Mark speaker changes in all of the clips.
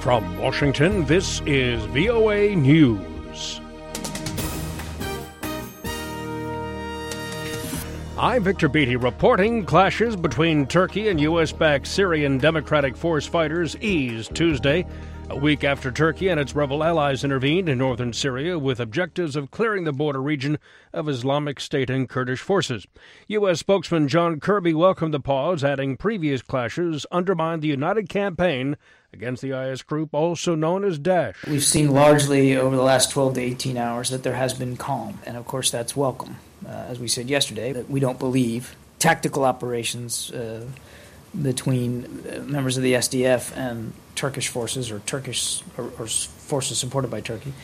Speaker 1: From Washington, this is VOA News. I'm Victor Beatty reporting clashes between Turkey and U.S.-backed Syrian Democratic Force fighters eased Tuesday, a week after Turkey and its rebel allies intervened in northern Syria with objectives of clearing the border region of Islamic State and Kurdish forces. U.S. spokesman John Kirby welcomed the pause, adding previous clashes undermined the united campaign against the IS group, also known as Daesh.
Speaker 2: We've seen largely over the last 12 to 18 hours that there has been calm, and of course that's welcome. As we said yesterday, that we don't believe tactical operations between members of the SDF and Turkish forces or forces supported by Turkey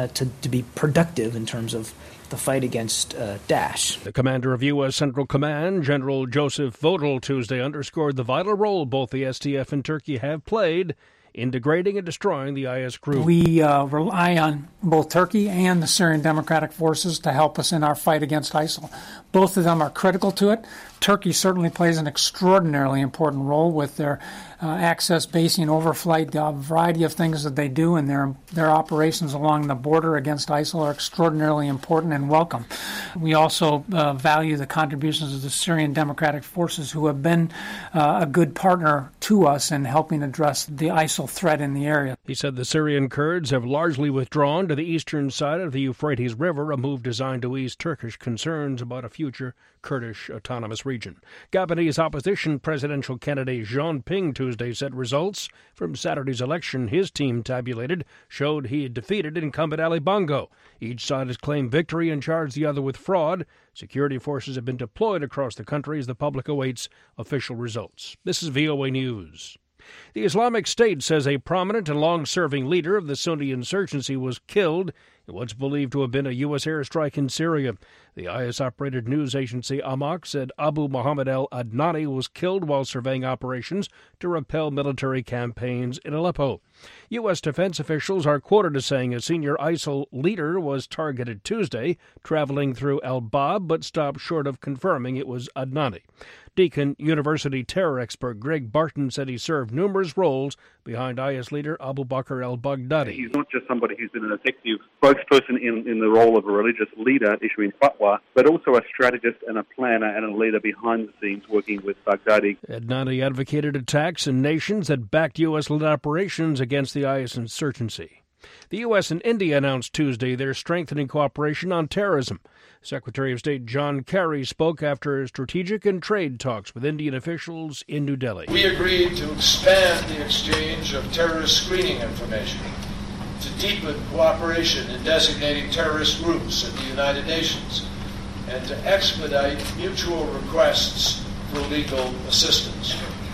Speaker 2: to be productive in terms of the fight against Daesh.
Speaker 1: The commander of U.S. Central Command, General Joseph Votel, Tuesday underscored the vital role both the SDF and Turkey have played in degrading and destroying the IS group.
Speaker 3: We rely on both Turkey and the Syrian Democratic Forces to help us in our fight against ISIL. Both of them are critical to it. Turkey certainly plays an extraordinarily important role with their access, basing, overflight, a variety of things that they do, and their operations along the border against ISIL are extraordinarily important and welcome. We also value the contributions of the Syrian Democratic Forces, who have been a good partner to us in helping address the ISIL threat in the area.
Speaker 1: He said the Syrian Kurds have largely withdrawn to the eastern side of the Euphrates River, a move designed to ease Turkish concerns about a future Kurdish autonomous region. Gabonese opposition presidential candidate Jean Ping Tuesday said results from Saturday's election his team tabulated showed he had defeated incumbent Ali Bongo. Each side has claimed victory and charged the other with fraud. Security forces have been deployed across the country as the public awaits official results. This is VOA News. The Islamic State says a prominent and long-serving leader of the Sunni insurgency was killed in what's believed to have been a U.S. airstrike in Syria. The IS-operated news agency Amaq said Abu Muhammad al-Adnani was killed while surveying operations to repel military campaigns in Aleppo. U.S. defense officials are quoted as saying a senior ISIL leader was targeted Tuesday, traveling through al-Bab, but stopped short of confirming it was Adnani. Deakin University terror expert Greg Barton said he served numerous roles behind IS leader Abu Bakr al-Baghdadi.
Speaker 4: He's not just somebody who's been an effective spokesperson in the role of a religious leader issuing fatwa, but also a strategist and a planner and a leader behind the scenes working with Baghdadi.
Speaker 1: Adnani advocated attacks in nations that backed U.S.-led operations against the IS insurgency. The U.S. and India announced Tuesday they're strengthening cooperation on terrorism. Secretary of State John Kerry spoke after strategic and trade talks with Indian officials in New Delhi.
Speaker 5: We agreed to expand the exchange of terrorist screening information, to deepen cooperation in designating terrorist groups at the United Nations, and to expedite mutual requests for legal assistance.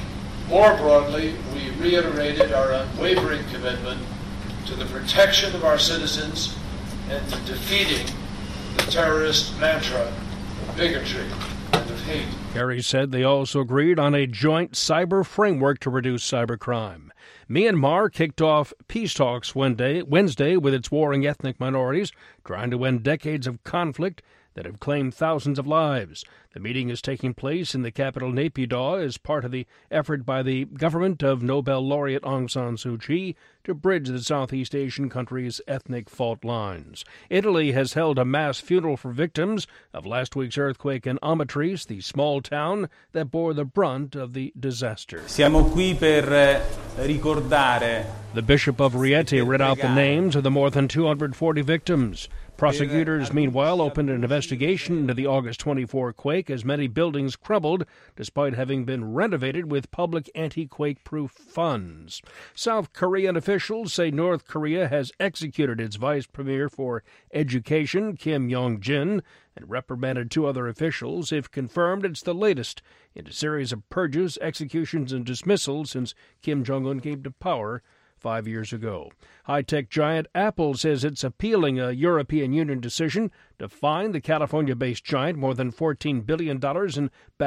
Speaker 5: More broadly, we reiterated our unwavering commitment to the protection of our citizens and to defeating the terrorist mantra of bigotry and of hate.
Speaker 1: Kerry said they also agreed on a joint cyber framework to reduce cybercrime. Myanmar kicked off peace talks Wednesday with its warring ethnic minorities, trying to end decades of conflict that have claimed thousands of lives. The meeting is taking place in the capital Naypyidaw as part of the effort by the government of Nobel laureate Aung San Suu Kyi to bridge the Southeast Asian country's ethnic fault lines. Italy has held a mass funeral for victims of last week's earthquake in Amatrice, the small town that bore the brunt of the disaster.
Speaker 6: Siamo qui per ricordare.
Speaker 1: The Bishop of Rieti read out the names of the more than 240 victims. Prosecutors, meanwhile, opened an investigation into the August 24 quake as many buildings crumbled despite having been renovated with public anti-quake-proof funds. South Korean officials say North Korea has executed its vice premier for education, Kim Yong-jin, and reprimanded two other officials. If confirmed, it's the latest in a series of purges, executions, and dismissals since Kim Jong-un came to power 5 years ago. High-tech giant Apple says it's appealing a European Union decision to fine the California-based giant more than $14 billion in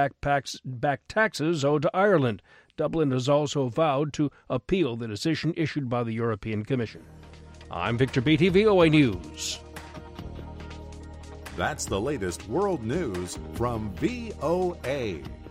Speaker 1: back taxes owed to Ireland. Dublin has also vowed to appeal the decision issued by the European Commission. I'm Victor Beatty, VOA News.
Speaker 7: That's the latest world news from VOA.